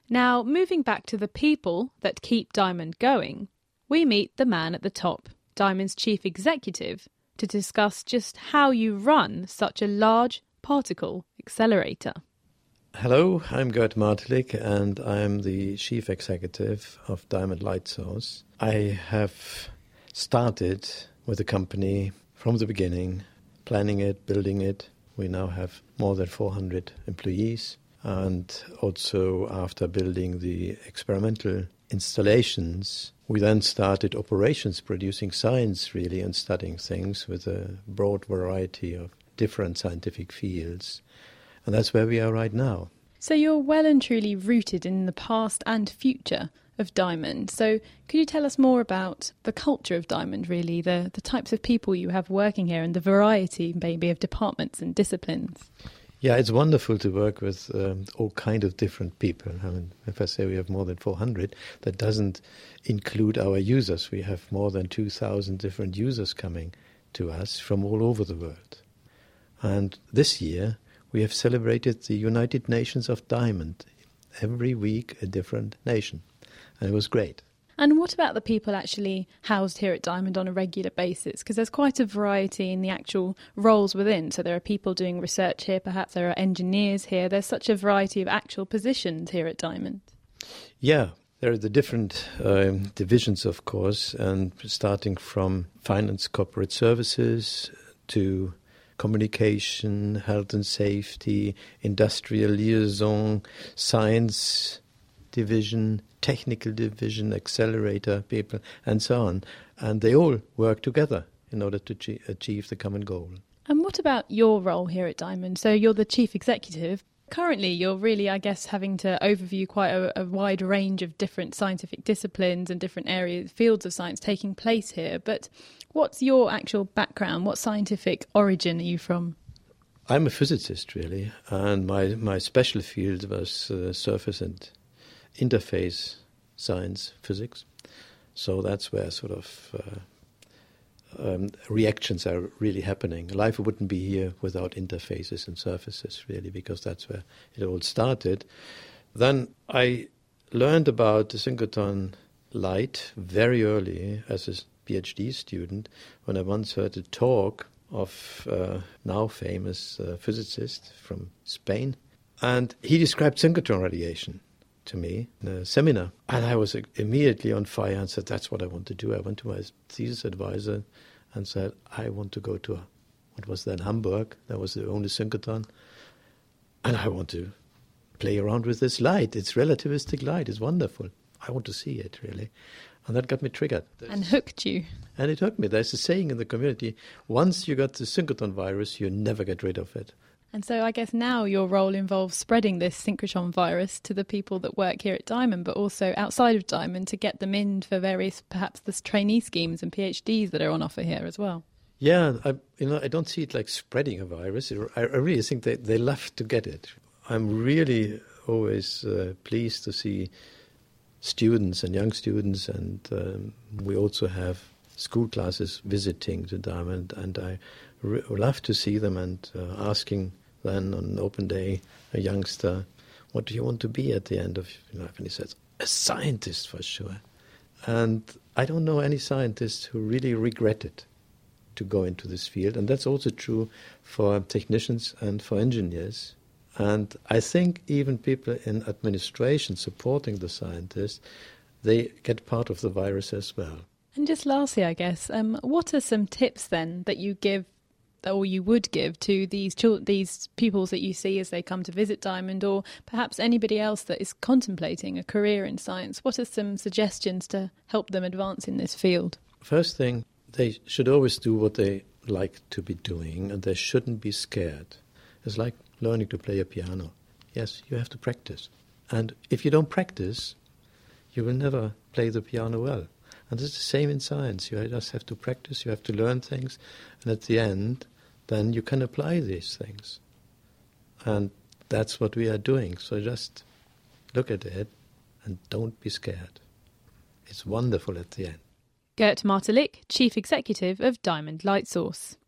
Now, moving back to the people that keep Diamond going, we meet the man at the top, Diamond's chief executive, to discuss just how you run such a large particle accelerator. Hello, I'm Gert Martelik and I'm the chief executive of Diamond Light Source. I have started with the company from the beginning, planning it, building it. We now have more than 400 employees. And also after building the experimental installations, we then started operations, producing science really and studying things with a broad variety of different scientific fields. And that's where we are right now. So you're well and truly rooted in the past and future of Diamond. So could you tell us more about the culture of Diamond, really, the types of people you have working here and the variety maybe of departments and disciplines? Yeah, it's wonderful to work with all kind of different people. I mean, if I say we have more than 400, that doesn't include our users. We have more than 2,000 different users coming to us from all over the world. And this year, we have celebrated the United Nations of Diamond. Every week, a different nation. And it was great. And what about the people actually housed here at Diamond on a regular basis? Because there's quite a variety in the actual roles within. So there are people doing research here, perhaps there are engineers here. There's such a variety of actual positions here at Diamond. Yeah, there are the different divisions, of course, and starting from finance, corporate services to communication, health and safety, industrial liaison, science division, technical division, accelerator people, and so on. And they all work together in order to achieve the common goal. And what about your role here at Diamond? So you're the chief executive. Currently, you're really, I guess, having to overview quite a wide range of different scientific disciplines and different areas, fields of science taking place here. But what's your actual background? What scientific origin are you from? I'm a physicist, really, and my special field was surface and interface science, physics. So that's where sort of reactions are really happening. Life wouldn't be here without interfaces and surfaces, really, because that's where it all started. Then I learned about the synchrotron light very early as a PhD student when I once heard a talk of now famous physicist from Spain. And he described synchrotron radiation to me in a seminar. And I was immediately on fire and said, that's what I want to do. I went to my thesis advisor and said, I want to go to, what was then Hamburg. That was the only synchrotron. And I want to play around with this light. It's relativistic light. It's wonderful. I want to see it, really. And that got me triggered. And hooked you. And it hooked me. There's a saying in the community, once you got the synchrotron virus, you never get rid of it. And so I guess now your role involves spreading this synchrotron virus to the people that work here at Diamond, but also outside of Diamond to get them in for various, perhaps the trainee schemes and PhDs that are on offer here as well. Yeah, I don't see it like spreading a virus. I really think they love to get it. I'm really always pleased to see students and young students, and we also have school classes visiting the Diamond, and I love to see them and asking then on an open day a youngster, what do you want to be at the end of your life? And he says, a scientist for sure. And I don't know any scientist who really regretted to go into this field, and that's also true for technicians and for engineers. And I think even people in administration supporting the scientists, they get part of the virus as well. And just lastly, I guess, what are some tips then that you give, or you would give to these pupils that you see as they come to visit Diamond, or perhaps anybody else that is contemplating a career in science? What are some suggestions to help them advance in this field? First thing, they should always do what they like to be doing, and they shouldn't be scared. It's like learning to play a piano. Yes, you have to practice. And if you don't practice, you will never play the piano well. And it's the same in science. You just have to practice, you have to learn things, and at the end, then you can apply these things. And that's what we are doing. So just look at it and don't be scared. It's wonderful at the end. Gert Martelik, Chief Executive of Diamond Light Source.